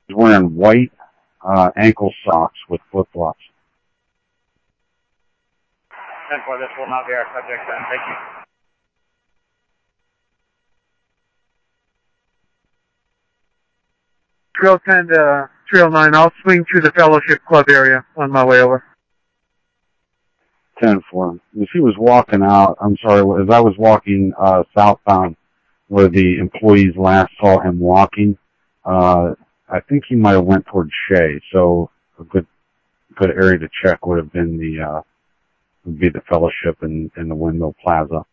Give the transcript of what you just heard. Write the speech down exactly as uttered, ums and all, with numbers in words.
He's wearing white uh, ankle socks with flip-flops. ten four, this will not be our subject then. Thank you. Trail ten to Trail nine, I'll swing through the Fellowship Club area on my way over. ten four. As he was walking out, I'm sorry, as I was walking uh, southbound where the employees last saw him walking, uh, I think he might have went towards Shea, so a good good area to check would have been the uh, would be the Fellowship and, and the Windmill Plaza.